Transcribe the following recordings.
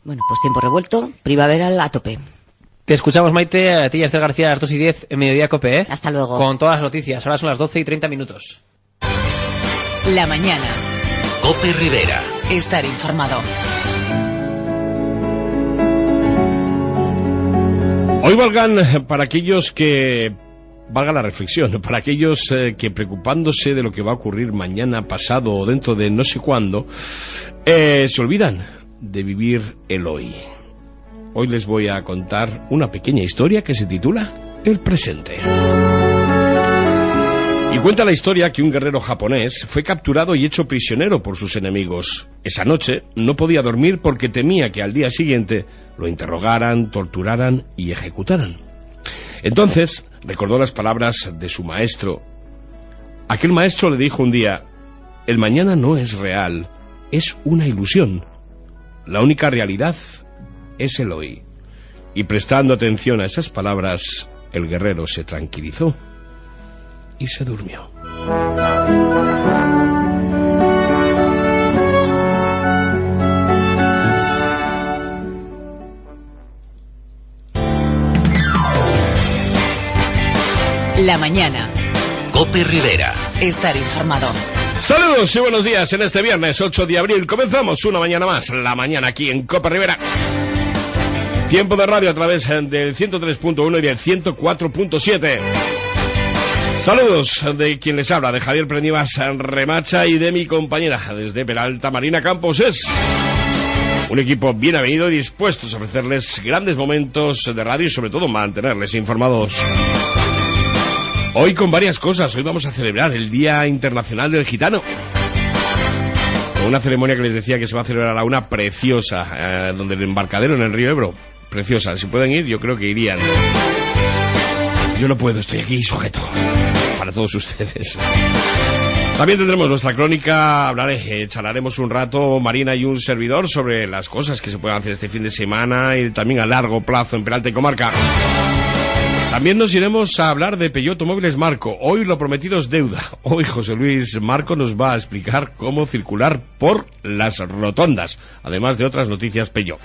Bueno, pues tiempo revuelto, primaveral a tope. Te escuchamos, Maite, a ti y a Esther García a las 2:10 en Mediodía COPE, ¿eh? Hasta luego. Con todas las noticias. Ahora son las 12:30. La mañana. COPE Rivera. Estar informado. Hoy para aquellos que... Valga la reflexión, para aquellos que preocupándose de lo que va a ocurrir mañana, pasado o dentro de no sé cuándo, se olvidan de vivir el hoy. Hoy les voy a contar una pequeña historia que se titula El presente. Y cuenta la historia que un guerrero japonés fue capturado y hecho prisionero por sus enemigos. Esa noche no podía dormir porque temía que al día siguiente lo interrogaran, torturaran y ejecutaran. Entonces recordó las palabras de su maestro. Aquel maestro le dijo un día: el mañana no es real, es una ilusión. La única realidad es el hoy. Y prestando atención a esas palabras, el guerrero se tranquilizó y se durmió. La mañana. COPE Rivera. Estar informado. Saludos y buenos días en este viernes 8 de abril. Comenzamos una mañana más, la mañana aquí en COPE Rivera. Tiempo de radio a través del 103.1 y del 104.7. Saludos de quien les habla, de Javier Prenivas Remacha, y de mi compañera desde Peralta, Marina Campos. Es un equipo bien avenido y dispuestos a ofrecerles grandes momentos de radio y sobre todo mantenerles informados. Hoy con varias cosas. Hoy vamos a celebrar el Día Internacional del Gitano, con una ceremonia que les decía que se va a celebrar a la una, preciosa, donde el embarcadero en el río Ebro. Preciosa. Si pueden ir, yo creo que irían. Yo no puedo, estoy aquí sujeto para todos ustedes. También tendremos nuestra crónica, charlaremos un rato, Marina y un servidor, sobre las cosas que se pueden hacer este fin de semana y también a largo plazo en Peralta y Comarca. También nos iremos a hablar de Peugeot Automóviles Marco. Hoy lo prometido es deuda. Hoy José Luis Marco nos va a explicar cómo circular por las rotondas, además de otras noticias Peugeot.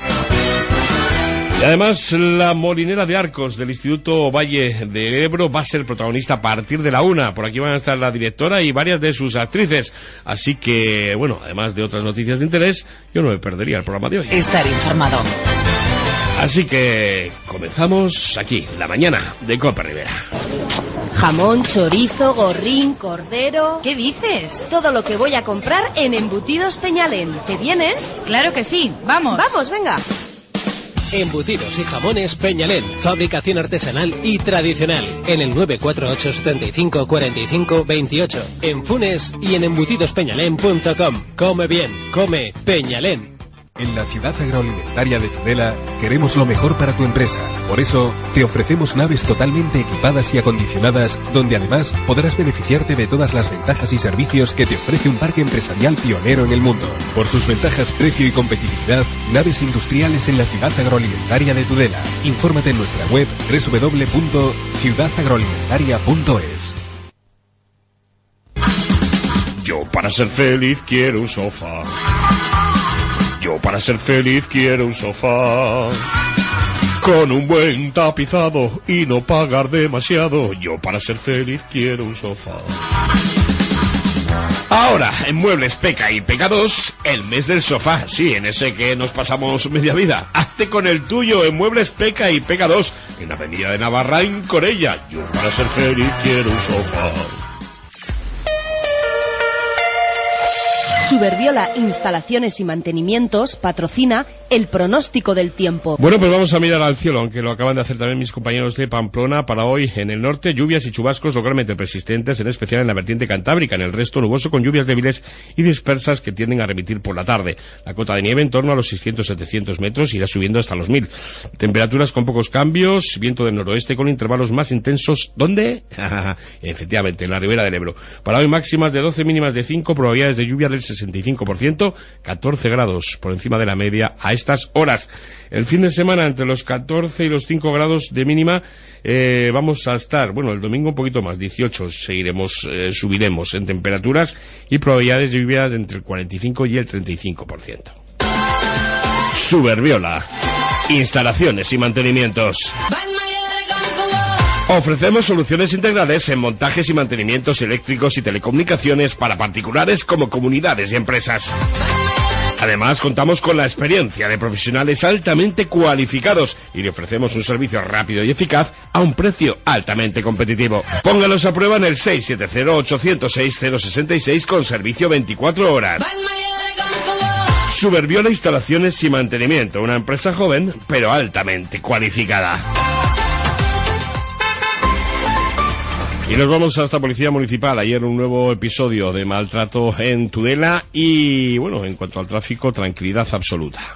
Y además la molinera de Arcos del Instituto Valle de Ebro va a ser protagonista a partir de la una. Por aquí van a estar la directora y varias de sus actrices. Así que, bueno, además de otras noticias de interés, yo no me perdería el programa de hoy. Estar informado. Así que comenzamos aquí, la mañana de COPE Rivera. Jamón, chorizo, gorrín, cordero... ¿Qué dices? Todo lo que voy a comprar en Embutidos Peñalén. ¿Te vienes? Claro que sí, vamos. Vamos, venga. Embutidos y jamones Peñalén, fabricación artesanal y tradicional. En el 948 75 45 28. En Funes y en embutidospeñalén.com. Come bien, come Peñalén. En la ciudad agroalimentaria de Tudela queremos lo mejor para tu empresa. Por eso te ofrecemos naves totalmente equipadas y acondicionadas, donde además podrás beneficiarte de todas las ventajas y servicios que te ofrece un parque empresarial pionero en el mundo. Por sus ventajas, precio y competitividad, naves industriales en la ciudad agroalimentaria de Tudela. Infórmate en nuestra web www.ciudadagroalimentaria.es. Yo para ser feliz quiero un sofá. Yo para ser feliz quiero un sofá con un buen tapizado y no pagar demasiado. Yo para ser feliz quiero un sofá. Ahora, en Muebles Peca y Peca 2, el mes del sofá. Sí, en ese que nos pasamos media vida. Hazte con el tuyo en Muebles Peca y Peca 2, en Avenida de Navarra, en Corella. Yo para ser feliz quiero un sofá. Suberbiola Instalaciones y Mantenimientos patrocina el pronóstico del tiempo. Bueno, pues vamos a mirar al cielo, aunque lo acaban de hacer también mis compañeros de Pamplona. Para hoy, en el norte, lluvias y chubascos localmente persistentes, en especial en la vertiente cantábrica. En el resto, nuboso con lluvias débiles y dispersas que tienden a remitir por la tarde. La cota de nieve en torno a los 600-700 metros irá subiendo hasta los 1000. Temperaturas con pocos cambios, viento del noroeste con intervalos más intensos. ¿Dónde? Efectivamente, en la ribera del Ebro. Para hoy, máximas de 12, mínimas de 5, probabilidades de lluvia del 65%, 14 grados por encima de la media a estas horas. El fin de semana entre los 14 y los 5 grados de mínima vamos a estar, bueno, el domingo un poquito más, 18 subiremos en temperaturas y probabilidades de lluvia de entre el 45 y el 35%. Superviola. Instalaciones y mantenimientos. Ofrecemos soluciones integrales en montajes y mantenimientos eléctricos y telecomunicaciones para particulares como comunidades y empresas. Además, contamos con la experiencia de profesionales altamente cualificados y le ofrecemos un servicio rápido y eficaz a un precio altamente competitivo. Póngalos a prueba en el 670-806-066 con servicio 24 horas. Superviola Instalaciones y Mantenimiento, una empresa joven pero altamente cualificada. Y nos vamos a esta policía municipal. Ayer un nuevo episodio de maltrato en Tudela y, bueno, en cuanto al tráfico, tranquilidad absoluta.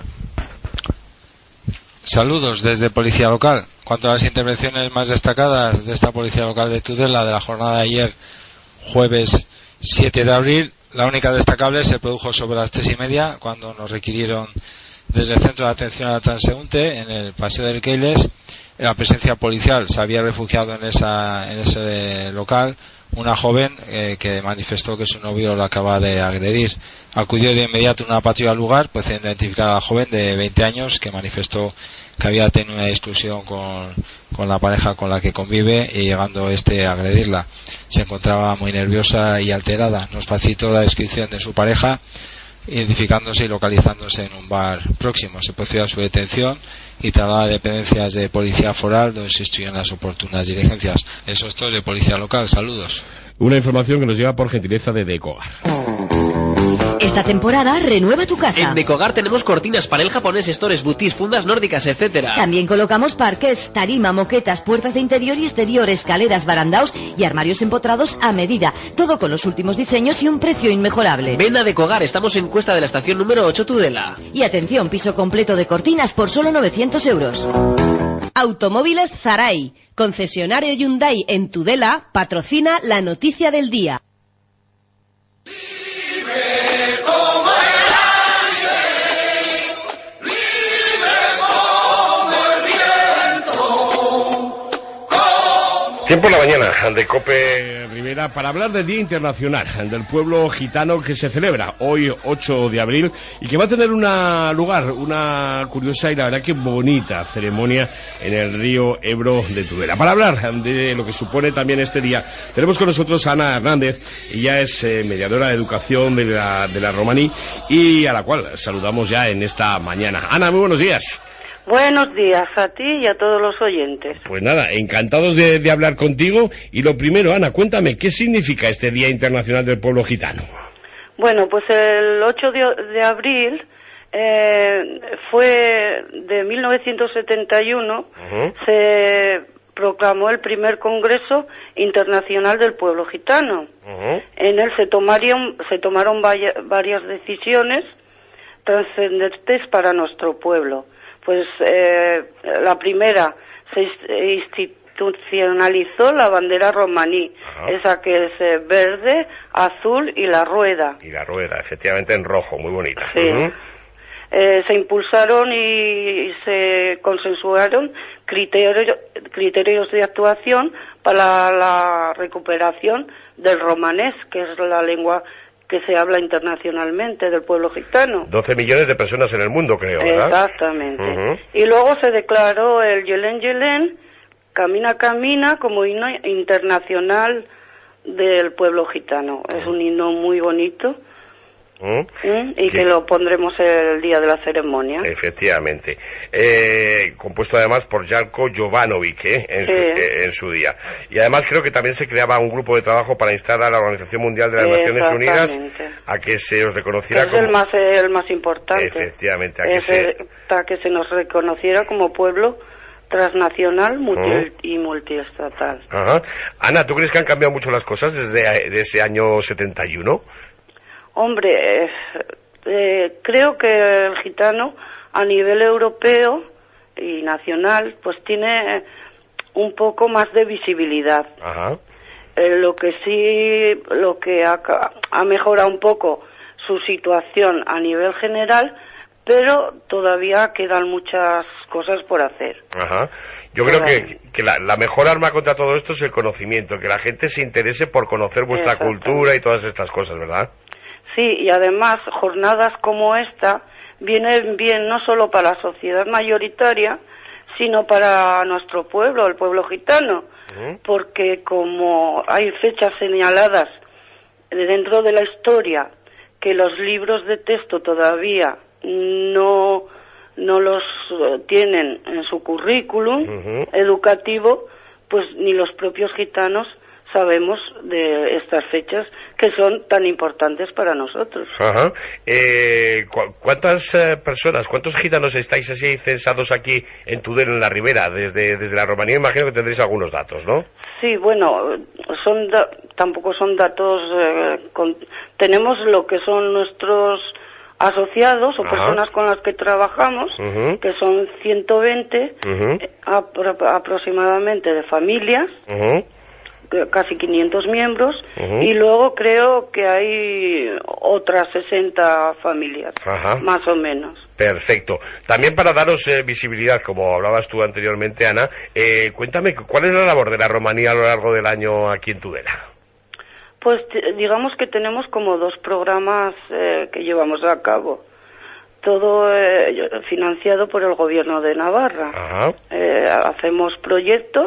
Saludos desde Policía Local. Cuanto a las intervenciones más destacadas de esta Policía Local de Tudela de la jornada de ayer, jueves 7 de abril, la única destacable se produjo sobre las 3:30, cuando nos requirieron desde el Centro de Atención a la Transeúnte, en el Paseo del Keiles, la presencia policial. Se había refugiado en ese local una joven que manifestó que su novio la acaba de agredir. Acudió de inmediato una patrulla al lugar, pues a identificar a la joven de 20 años que manifestó que había tenido una discusión con la pareja con la que convive y llegando a agredirla. Se encontraba muy nerviosa y alterada. Nos facilitó la descripción de su pareja, identificándose y localizándose en un bar próximo. Se procedió a su detención y trasladada a dependencias de Policía Foral, donde se instruyen las oportunas diligencias. Eso es todo de Policía Local. Saludos. Una información que nos llega por gentileza de Decogar. Esta temporada renueva tu casa. En Decogar tenemos cortinas, panel japonés, stores, boutis, fundas nórdicas, etcétera. También colocamos parqués, tarima, moquetas, puertas de interior y exterior, escaleras, barandaos y armarios empotrados a medida. Todo con los últimos diseños y un precio inmejorable. Ven a Decogar, estamos en Cuesta de la estación número 8 Tudela. Y atención, piso completo de cortinas por solo 900 euros. Automóviles Zaray, concesionario Hyundai en Tudela, patrocina la noticia del día. Tiempo en la mañana de COPE Rivera para hablar del Día Internacional del Pueblo Gitano, que se celebra hoy 8 de abril y que va a tener una curiosa y la verdad que bonita ceremonia en el río Ebro de Tudela. Para hablar de lo que supone también este día, tenemos con nosotros a Ana Hernández. Ella es mediadora de educación de la Romaní y a la cual saludamos ya en esta mañana. Ana, muy buenos días. Buenos días a ti y a todos los oyentes. Pues nada, encantados de hablar contigo. Y lo primero, Ana, cuéntame, ¿qué significa este Día Internacional del Pueblo Gitano? Bueno, pues el 8 de abril fue de 1971, se proclamó el primer Congreso Internacional del Pueblo Gitano. En él se tomaron varias decisiones trascendentes para nuestro pueblo. Pues la primera, se institucionalizó la bandera romaní, esa que es verde, azul y la rueda. Y la rueda, efectivamente en rojo, muy bonita. Sí. Se impulsaron y se consensuaron criterios de actuación para la recuperación del romanés, que es la lengua que se habla internacionalmente del pueblo gitano. 12 millones de personas en el mundo, creo, ¿verdad? Exactamente. Y luego se declaró el Yelén Yelén, Camina Camina, como himno internacional del pueblo gitano. Es un himno muy bonito. Y que lo pondremos el día de la ceremonia. Efectivamente. Compuesto además por Janko Jovanovic en su día. Y además creo que también se creaba un grupo de trabajo para instar a la Organización Mundial de las Naciones Unidas a que se os reconociera como... Es el más importante. Efectivamente. A que se nos reconociera como pueblo transnacional y multiestatal. Ana, ¿tú crees que han cambiado mucho las cosas desde ese año 71? Hombre, creo que el gitano a nivel europeo y nacional pues tiene un poco más de visibilidad. Lo que ha mejorado un poco su situación a nivel general, pero todavía quedan muchas cosas por hacer. Yo creo que la mejor arma contra todo esto es el conocimiento, que la gente se interese por conocer vuestra cultura y todas estas cosas, ¿verdad? Sí, y además jornadas como esta viene bien no solo para la sociedad mayoritaria, sino para nuestro pueblo, el pueblo gitano, porque como hay fechas señaladas dentro de la historia que los libros de texto todavía no los tienen en su currículum educativo, pues ni los propios gitanos sabemos de estas fechas que son tan importantes para nosotros. Ajá. ¿Cuántas personas, cuántos gitanos estáis así censados aquí en Tudela, en la Ribera? Desde la Romanía imagino que tendréis algunos datos, ¿no? Sí, bueno, tampoco son datos... tenemos lo que son nuestros asociados o personas con las que trabajamos, que son 120 aproximadamente de familias, casi 500 miembros, y luego creo que hay otras 60 familias, más o menos. Perfecto. También para daros visibilidad, como hablabas tú anteriormente, Ana, cuéntame, ¿cuál es la labor de la Romanía a lo largo del año aquí en Tudela? Pues digamos que tenemos como 2 programas que llevamos a cabo. Todo financiado por el gobierno de Navarra. Hacemos proyectos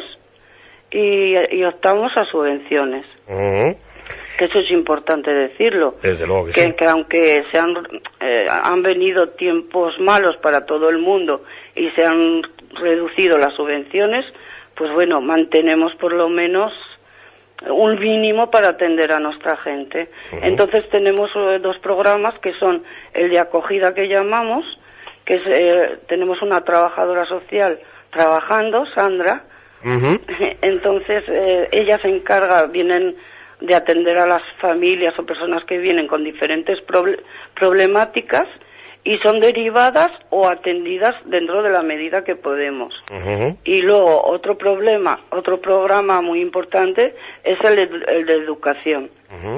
y optamos a subvenciones. Que eso es importante decirlo. Desde luego que sí. Sí. Que aunque han venido tiempos malos para todo el mundo y se han reducido las subvenciones, pues bueno, mantenemos por lo menos un mínimo para atender a nuestra gente. Entonces tenemos 2 programas que son el de acogida que llamamos, que es, tenemos una trabajadora social trabajando, Sandra. Entonces ella se encarga, vienen de atender a las familias o personas que vienen con diferentes problemáticas y son derivadas o atendidas dentro de la medida que podemos. Y luego otro programa muy importante es el de educación,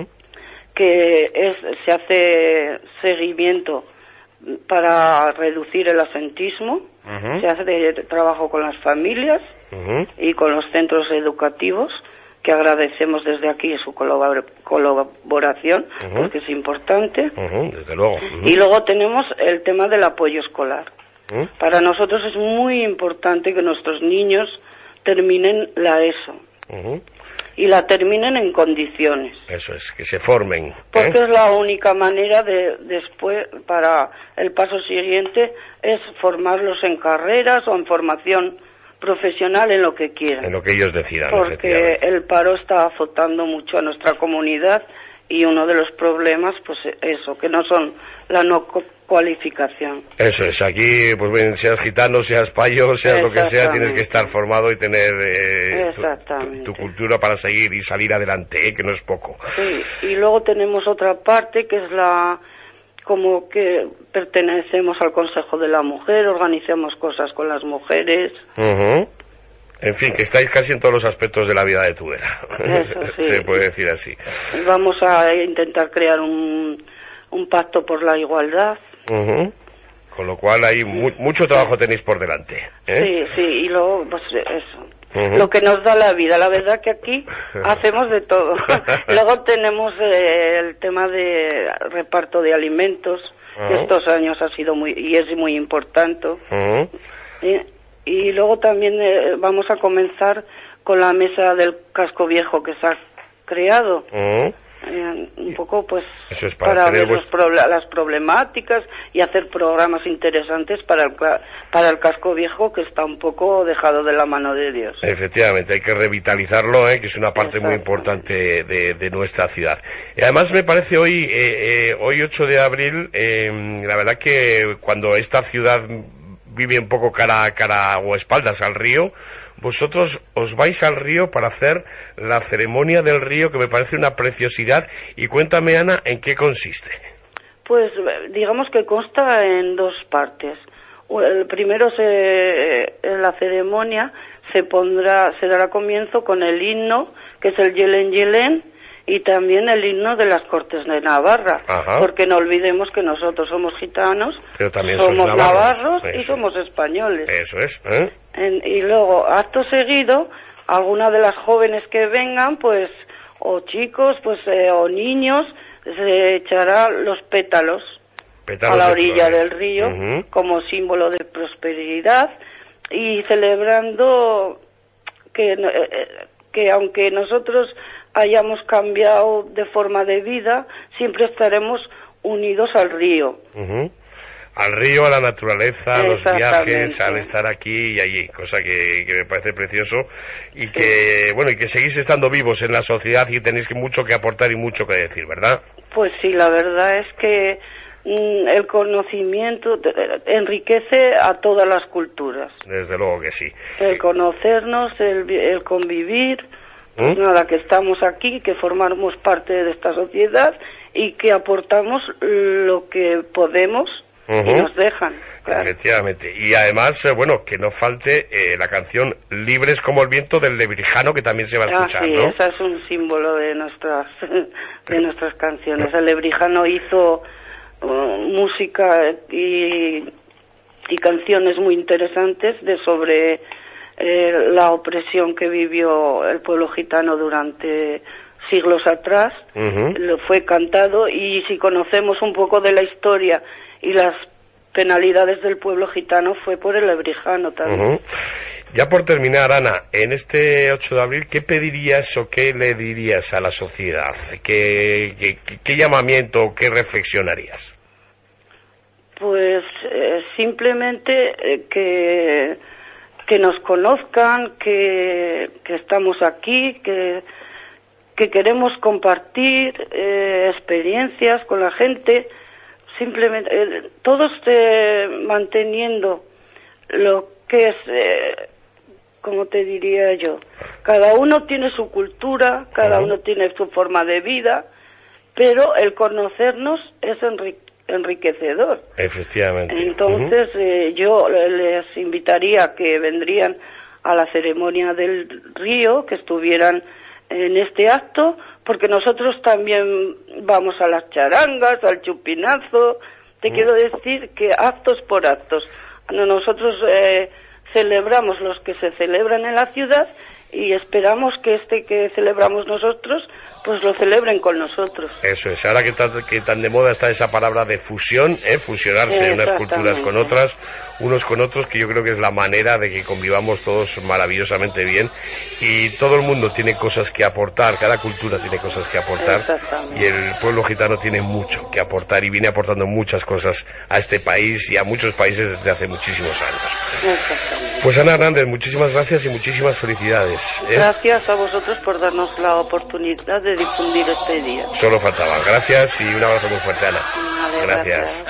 que se hace seguimiento para reducir el absentismo, se hace trabajo con las familias y con los centros educativos, que agradecemos desde aquí su colaboración, porque es importante. Desde luego. Y luego tenemos el tema del apoyo escolar. Para nosotros es muy importante que nuestros niños terminen la ESO. Y la terminen en condiciones. Eso es, que se formen. Porque es la única manera después, para el paso siguiente, es formarlos en carreras o en formación profesional, en lo que quieran. En lo que ellos decidan. Porque el paro está azotando mucho a nuestra comunidad y uno de los problemas, pues eso, que no son la no cualificación. Eso es, aquí, pues bien, seas gitano, seas payo, seas lo que sea, tienes que estar formado y tener tu cultura para seguir y salir adelante, que no es poco. Sí, y luego tenemos otra parte que es como que pertenecemos al Consejo de la Mujer, organizamos cosas con las mujeres. En fin, que estáis casi en todos los aspectos de la vida de Tudela. Eso sí. Se puede decir así. Vamos a intentar crear un pacto por la igualdad. Con lo cual hay mucho trabajo tenéis por delante. Sí, y luego, pues eso. Lo que nos da la vida. La verdad que aquí hacemos de todo. Luego tenemos el tema de reparto de alimentos, que estos años ha sido es muy importante. Y luego también vamos a comenzar con la mesa del casco viejo que se ha creado. Un poco pues eso es para ver las problemáticas y hacer programas interesantes para el casco viejo, que está un poco dejado de la mano de Dios. Efectivamente, hay que revitalizarlo, que es una parte muy importante de nuestra ciudad. Y además me parece hoy 8 de abril, la verdad que cuando esta ciudad vive un poco cara a cara o espaldas al río, vosotros os vais al río para hacer la ceremonia del río, que me parece una preciosidad. Y cuéntame, Ana, ¿en qué consiste? Pues digamos que consta en 2 partes. El primero, en la ceremonia se dará comienzo con el himno, que es el Yelen Yelen, y también el himno de las Cortes de Navarra, porque no olvidemos que nosotros somos gitanos, pero también somos navarros y somos españoles. Eso es. Y luego, acto seguido, algunas de las jóvenes que vengan, pues, o chicos, pues, o niños, se echará los pétalos Pétalos a la de orilla flores. del río, Ujú. como símbolo de prosperidad, y celebrando que aunque nosotros hayamos cambiado de forma de vida, siempre estaremos unidos al río. Ujú. Al río, a la naturaleza, a los Exactamente. viajes, al estar aquí y allí, cosa que me parece precioso y que, bueno, y que seguís estando vivos en la sociedad y tenéis mucho que aportar y mucho que decir, ¿verdad? Pues sí, la verdad es que el conocimiento enriquece a todas las culturas. Desde luego que sí. El conocernos, el convivir, pues nada, que estamos aquí, que formamos parte de esta sociedad y que aportamos lo que podemos y nos dejan. Claro. Efectivamente. Y además, bueno, que no falte la canción Libres como el viento del Lebrijano, que también se va a escuchar, sí, ¿no? esa es un símbolo de nuestras canciones. El Lebrijano hizo música y canciones muy interesantes sobre la opresión que vivió el pueblo gitano durante siglos atrás. Lo fue cantado, y si conocemos un poco de la historia y las penalidades del pueblo gitano, fue por el Lebrijano también. Ya por terminar, Ana, en este 8 de abril, ¿qué pedirías o qué le dirías a la sociedad? ¿Qué llamamiento o qué reflexionarías? Pues simplemente que nos conozcan, que estamos aquí, que queremos compartir experiencias con la gente, simplemente todos manteniendo lo que es, como te diría yo, cada uno tiene su cultura, cada uno tiene su forma de vida, pero el conocernos es enriquecedor. Efectivamente. Entonces yo les invitaría a que vendrían a la ceremonia del río, que estuvieran en este acto, porque nosotros también vamos a las charangas, al chupinazo. Te quiero decir que actos por actos. Nosotros celebramos los que se celebran en la ciudad, y esperamos que que celebramos nosotros, pues lo celebren con nosotros. Eso es, ahora que tan de moda está esa palabra de fusión, fusionarse unas culturas con otras, unos con otros, que yo creo que es la manera de que convivamos todos maravillosamente bien, y todo el mundo tiene cosas que aportar, cada cultura tiene cosas que aportar, y el pueblo gitano tiene mucho que aportar y viene aportando muchas cosas a este país y a muchos países desde hace muchísimos años. Pues Ana Hernández, muchísimas gracias y muchísimas felicidades. Gracias a vosotros por darnos la oportunidad de difundir este día. Solo faltaba. Gracias y un abrazo muy fuerte, Ana. Vale, gracias.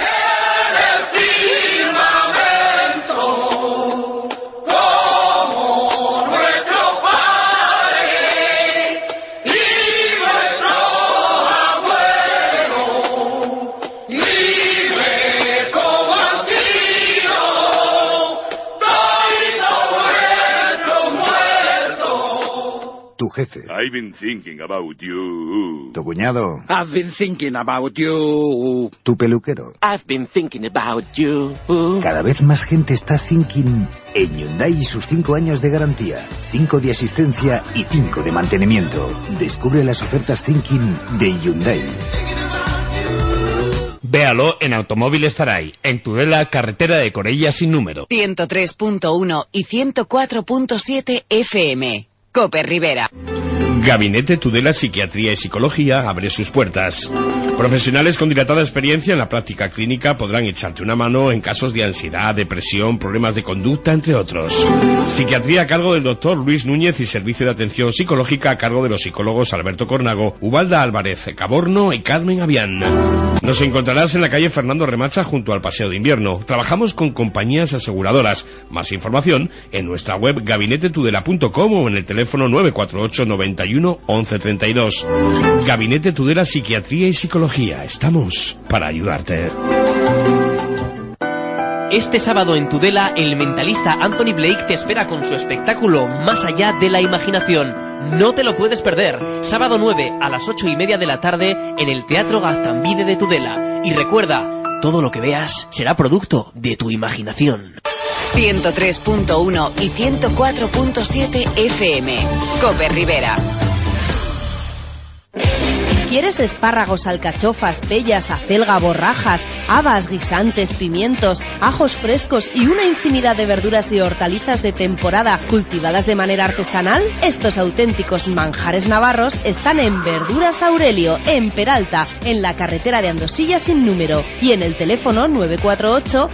Tu jefe. I've been thinking about you. Tu cuñado. I've been thinking about you. Tu peluquero. I've been thinking about you. Cada vez más gente está thinking en Hyundai y sus 5 años de garantía, 5 de asistencia y 5 de mantenimiento. Descubre las ofertas thinking de Hyundai. Véalo en Automóviles Zaray, en Tudela, carretera de Corella sin número. 103.1 y 104.7 FM. Cope Rivera. Gabinete Tudela Psiquiatría y Psicología abre sus puertas. Profesionales con dilatada experiencia en la práctica clínica podrán echarte una mano en casos de ansiedad, depresión, problemas de conducta, entre otros. Psiquiatría a cargo del doctor Luis Núñez y servicio de atención psicológica a cargo de los psicólogos Alberto Cornago, Ubalda Álvarez Caborno y Carmen Avián. Nos encontrarás en la calle Fernando Remacha junto al Paseo de Invierno. Trabajamos con compañías aseguradoras. Más información en nuestra web gabinetetudela.com o en el teléfono 948 91 11 32. Gabinete Tudela Psiquiatría y Psicología. Estamos para ayudarte. Este sábado en Tudela, el mentalista Anthony Blake te espera con su espectáculo Más allá de la imaginación. No te lo puedes perder. Sábado 9 a las 8:30 de la tarde en el Teatro Gaztambide de Tudela. Y recuerda, todo lo que veas será producto de tu imaginación. 103.1 y 104.7 FM. Cope Rivera. ¿Quieres espárragos, alcachofas, pellas, acelga, borrajas, habas, guisantes, pimientos, ajos frescos y una infinidad de verduras y hortalizas de temporada cultivadas de manera artesanal? Estos auténticos manjares navarros están en Verduras Aurelio, en Peralta, en la carretera de Andosilla sin número y en el teléfono 948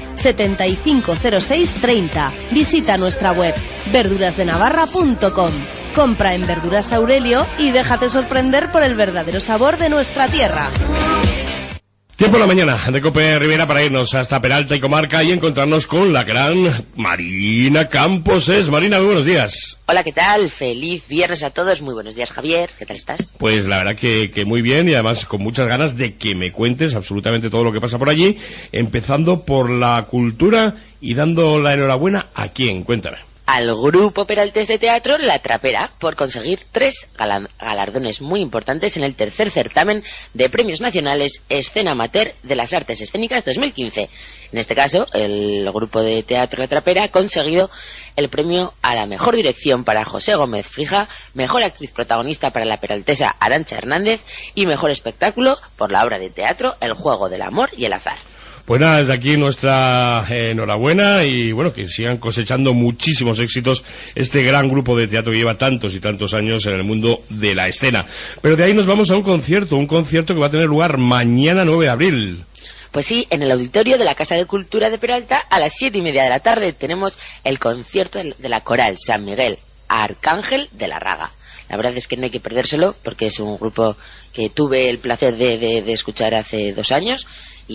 750630. Visita nuestra web verdurasdenavarra.com. Compra en Verduras Aurelio y déjate sorprender por el verdadero sabor de nuestra tierra. Tiempo en la mañana de Cope Rivera para irnos hasta Peralta y comarca y encontrarnos con la gran Marina Campos. Marina, muy buenos días. Hola, ¿qué tal? Feliz viernes a todos. Muy buenos días, Javier. ¿Qué tal estás? Pues la verdad que muy bien y además con muchas ganas de que me cuentes absolutamente todo lo que pasa por allí, empezando por la cultura y dando la enhorabuena a quién. Cuéntame. Al grupo peraltés de teatro La Trapera por conseguir 3 galardones muy importantes en el tercer certamen de premios nacionales Escena Amateur de las Artes Escénicas 2015. En este caso, el grupo de teatro La Trapera ha conseguido el premio a la mejor dirección para José Gómez Frija, mejor actriz protagonista para la peraltesa Arantxa Hernández y mejor espectáculo por la obra de teatro El Juego del Amor y el Azar. Pues nada, desde aquí nuestra enhorabuena y bueno, que sigan cosechando muchísimos éxitos este gran grupo de teatro que lleva tantos y tantos años en el mundo de la escena. Pero de ahí nos vamos a un concierto que va a tener lugar mañana 9 de abril. Pues sí, en el auditorio de la Casa de Cultura de Peralta a las 7:30 de la tarde tenemos el concierto de la Coral San Miguel Arcángel de la Raga. La verdad es que no hay que perdérselo porque es un grupo que tuve el placer de escuchar hace 2 años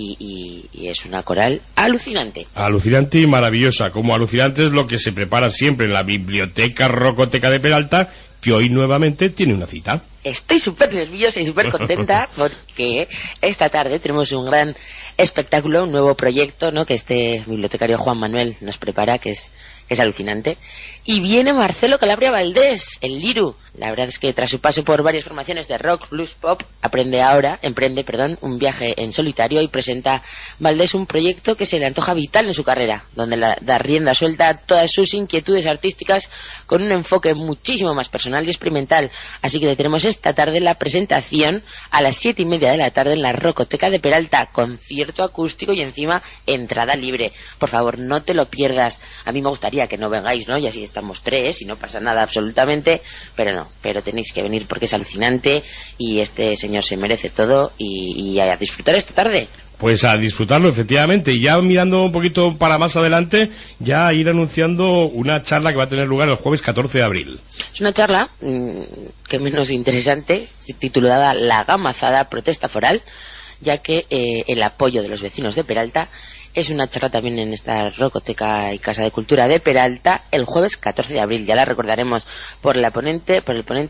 y es una coral alucinante. Alucinante y maravillosa. Como alucinante es lo que se prepara siempre en la Biblioteca Rocoteca de Peralta, que hoy nuevamente tiene una cita. Estoy súper nerviosa y súper contenta porque esta tarde tenemos un gran espectáculo, un nuevo proyecto, ¿no?, que este bibliotecario Juan Manuel nos prepara, que es alucinante. Y viene Marcelo Calabria Valdés, el Liru. La verdad es que tras su paso por varias formaciones de rock, blues, pop, emprende un viaje en solitario y presenta Valdés un proyecto que se le antoja vital en su carrera, donde da rienda suelta a todas sus inquietudes artísticas con un enfoque muchísimo más personal y experimental. Así que tenemos esta tarde la presentación a las 7:30 de la tarde en la Rocoteca de Peralta, concierto acústico y encima entrada libre. Por favor, no te lo pierdas. A mí me gustaría que no vengáis, ¿no? Y así estamos 3 y no pasa nada absolutamente, pero tenéis que venir porque es alucinante y este señor se merece todo y a disfrutar esta tarde. Pues a disfrutarlo, efectivamente. Y ya mirando un poquito para más adelante, ya ir anunciando una charla que va a tener lugar el jueves 14 de abril. Es una charla, que menos interesante, titulada La Gamazada Protesta Foral, ya que el apoyo de los vecinos de Peralta es una charla también en esta Rocoteca y Casa de Cultura de Peralta el jueves 14 de abril. Ya la recordaremos por el ponente,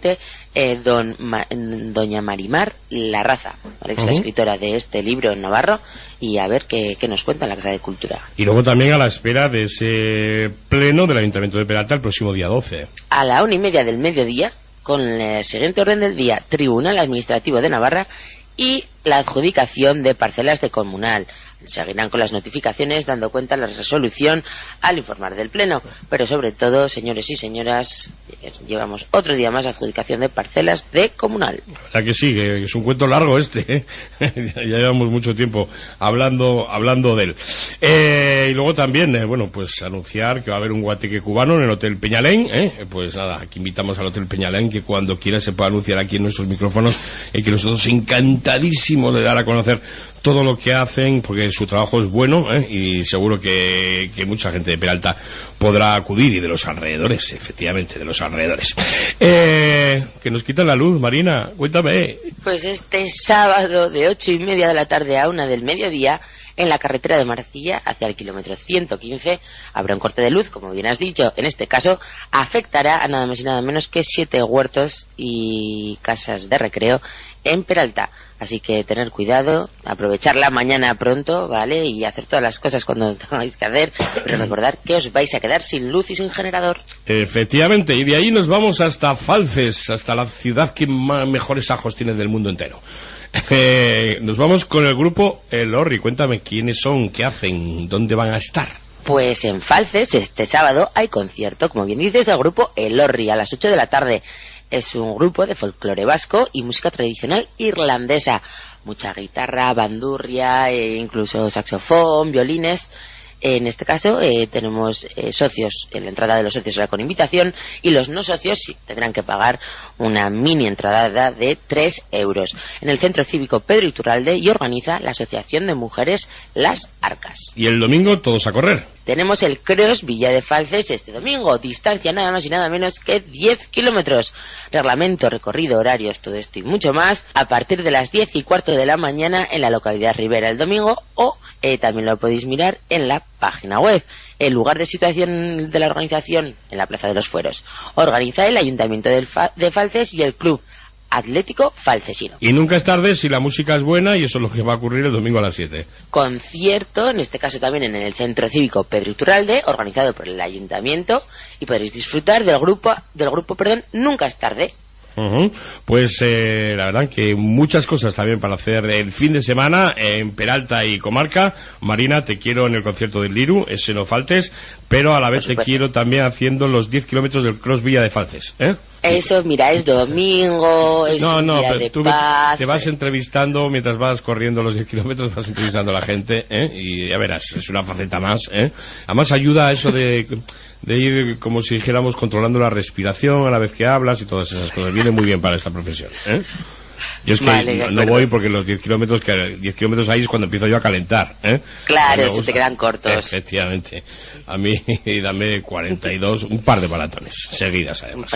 doña Marimar Larraza, ¿vale? Que es la escritora de este libro en navarro, y a ver qué nos cuenta en la Casa de Cultura. Y luego también a la espera de ese pleno del Ayuntamiento de Peralta el próximo día 12. A la 1:30 del mediodía, con el siguiente orden del día: Tribunal Administrativo de Navarra y la adjudicación de parcelas de comunal. Seguirán con las notificaciones dando cuenta de la resolución al informar del pleno, pero sobre todo, señores y señoras, llevamos otro día más de adjudicación de parcelas de comunal. La verdad que sí, que es un cuento largo este, ya llevamos mucho tiempo hablando de él. Y luego también, pues anunciar que va a haber un guateque cubano en el Hotel Peñalén, pues nada, aquí invitamos al Hotel Peñalén que cuando quiera se pueda anunciar aquí en nuestros micrófonos y que nosotros encantadísimos de dar a conocer todo lo que hacen, porque su trabajo es bueno, y seguro que mucha gente de Peralta podrá acudir, y de los alrededores, efectivamente, de los alrededores. Que nos quitan la luz, Marina, cuéntame. Pues este sábado de 8:30 de la tarde a 1 del mediodía, en la carretera de Marcilla hacia el kilómetro 115 habrá un corte de luz, como bien has dicho. En este caso afectará a nada más y nada menos que 7 huertos y casas de recreo en Peralta. Así que tener cuidado, aprovechar la mañana pronto, ¿vale? Y hacer todas las cosas cuando tengáis que hacer, pero recordar que os vais a quedar sin luz y sin generador. Efectivamente, y de ahí nos vamos hasta Falces, hasta la ciudad que mejores ajos tiene del mundo entero. Nos vamos con el grupo El Orri. Cuéntame quiénes son, qué hacen, dónde van a estar. Pues en Falces este sábado hay concierto, como bien dices, del grupo El Orri a las 8 de la tarde. es un grupo de folclore vasco y música tradicional irlandesa. Mucha guitarra, bandurria, incluso saxofón, violines. En este caso tenemos socios. En la entrada de los socios será con invitación, y los no socios sí tendrán que pagar una mini entrada de 3 euros. En el Centro Cívico Pedro Iturralde, y organiza la Asociación de Mujeres Las Arcas. Y el domingo todos a correr. Tenemos el Cross Villa de Falces este domingo. Distancia nada más y nada menos que 10 kilómetros. Reglamento, recorrido, horarios, todo esto y mucho más a partir de las 10:15 de la mañana en la localidad Ribera el domingo, o también lo podéis mirar en la página web. El lugar de situación de la organización en la Plaza de los Fueros. Organiza el Ayuntamiento de Falces y el Club Atlético Falcesino. Y nunca es tarde si la música es buena, y eso es lo que va a ocurrir el domingo a las 7. Concierto, en este caso también en el Centro Cívico Pedro Iturralde, organizado por el Ayuntamiento, y podréis disfrutar del grupo Nunca es tarde. Pues la verdad que muchas cosas también para hacer el fin de semana en Peralta y comarca. Marina, te quiero en el concierto del Liru, ese no faltes, pero a la vez te quiero también haciendo los 10 kilómetros del Cross Villa de Falces, ¿eh? Eso, mira, es domingo, es un día pero de tú paz. te vas entrevistando mientras vas corriendo los 10 kilómetros, vas entrevistando a la gente, y ya verás, es una faceta más, ¿eh? Además ayuda a eso de ir, como si dijéramos, controlando la respiración a la vez que hablas y todas esas cosas. Viene muy bien para esta profesión, ¿eh? Yo es que vale, no voy porque los 10 kilómetros ahí es cuando empiezo yo a calentar, ¿eh? Claro, se te quedan cortos. Efectivamente. A mí dame 42, un par de maratones seguidas además.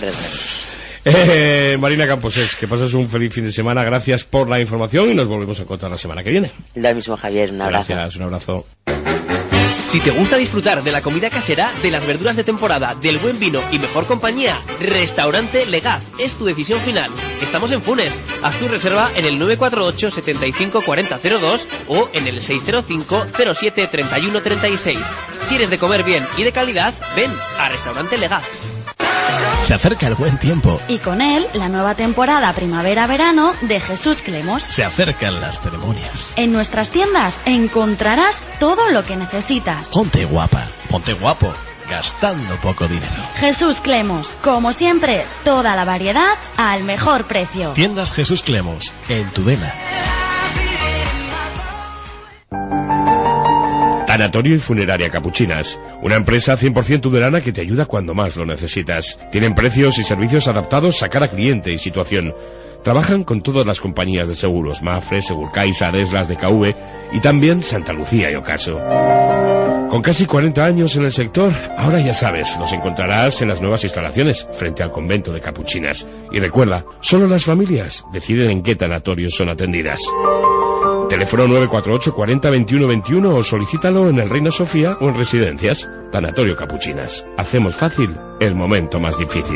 Marina Camposés, que pases un feliz fin de semana. Gracias por la información y nos volvemos a encontrar la semana que viene. Lo mismo, Javier, un abrazo. Gracias, un abrazo. Si te gusta disfrutar de la comida casera, de las verduras de temporada, del buen vino y mejor compañía, Restaurante Legaz es tu decisión final. Estamos en Funes. Haz tu reserva en el 948 75 40 02 o en el 605 07 31 36. Si eres de comer bien y de calidad, ven a Restaurante Legaz. Se acerca el buen tiempo. Y con él, la nueva temporada primavera-verano de Jesús Clemos. Se acercan las ceremonias. En nuestras tiendas encontrarás todo lo que necesitas. Ponte guapa, ponte guapo, gastando poco dinero. Jesús Clemos, como siempre, toda la variedad al mejor precio. Tiendas Jesús Clemos, en Tudela. Tanatorio y Funeraria Capuchinas, una empresa 100% tudelana que te ayuda cuando más lo necesitas. Tienen precios y servicios adaptados a cada cliente y situación. Trabajan con todas las compañías de seguros, Mafre, Segurcaixa, Adeslas, DKV y también Santa Lucía y Ocaso. Con casi 40 años en el sector, ahora ya sabes, los encontrarás en las nuevas instalaciones frente al convento de Capuchinas. Y recuerda, solo las familias deciden en qué tanatorios son atendidas. Teléfono 948 40 21 21 o solicítalo en el Reina Sofía o en Residencias. Tanatorio Capuchinas. Hacemos fácil el momento más difícil.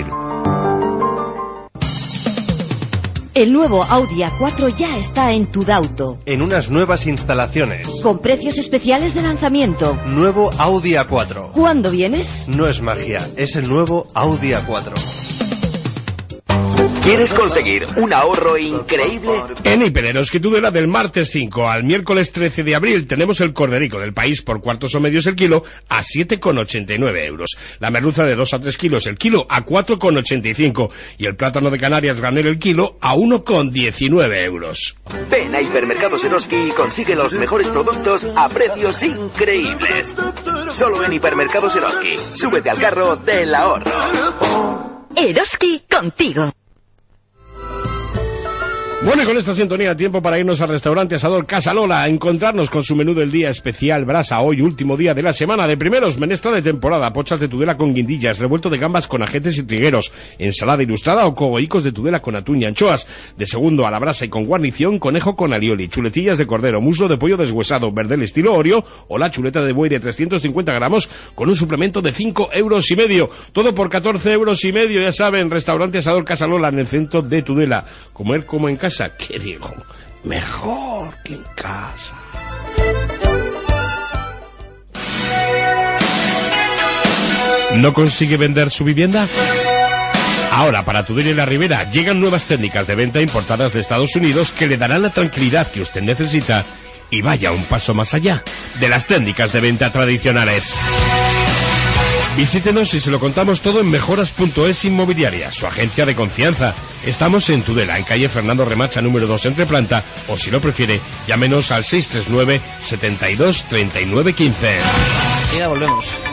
El nuevo Audi A4 ya está en Tudauto. En unas nuevas instalaciones. Con precios especiales de lanzamiento. Nuevo Audi A4. ¿Cuándo vienes? No es magia, es el nuevo Audi A4. ¿Quieres conseguir un ahorro increíble? En Hipereroski Tudela, del martes 5 al miércoles 13 de abril tenemos el corderico del país por cuartos o medios el kilo a 7,89 euros. La merluza de 2 a 3 kilos el kilo a 4,85 y el plátano de Canarias granel el kilo a 1,19 euros. Ven a Hipermercados Eroski y consigue los mejores productos a precios increíbles. Solo en Hipermercados Eroski. Súbete al carro del ahorro. Eroski contigo. Bueno, y con esta sintonía, tiempo para irnos al restaurante Asador Casa Lola a encontrarnos con su menú del día especial brasa. Hoy, último día de la semana. De primeros, menestra de temporada, pochas de Tudela con guindillas, revuelto de gambas con ajetes y trigueros, ensalada ilustrada o cogollicos de Tudela con atún y anchoas. De segundo, a la brasa y con guarnición, conejo con alioli, chuletillas de cordero, muslo de pollo deshuesado, verdel estilo Oreo o la chuleta de buey de 350 gramos con un suplemento de 5,5 euros. Todo por 14,5 euros. Ya saben, restaurante Asador Casa Lola en el centro de Tudela. Comer como en casa. ¿Qué digo? Mejor que en casa. ¿No consigue vender su vivienda? Ahora, para Tudela y la Ribera, llegan nuevas técnicas de venta importadas de Estados Unidos que le darán la tranquilidad que usted necesita y vaya un paso más allá de las técnicas de venta tradicionales. Visítenos y se lo contamos todo en Mejoras.es Inmobiliaria, su agencia de confianza. Estamos en Tudela, en calle Fernando Remacha número 2 entre planta, o si lo prefiere, llámenos al 639 72 39 15. Ya volvemos.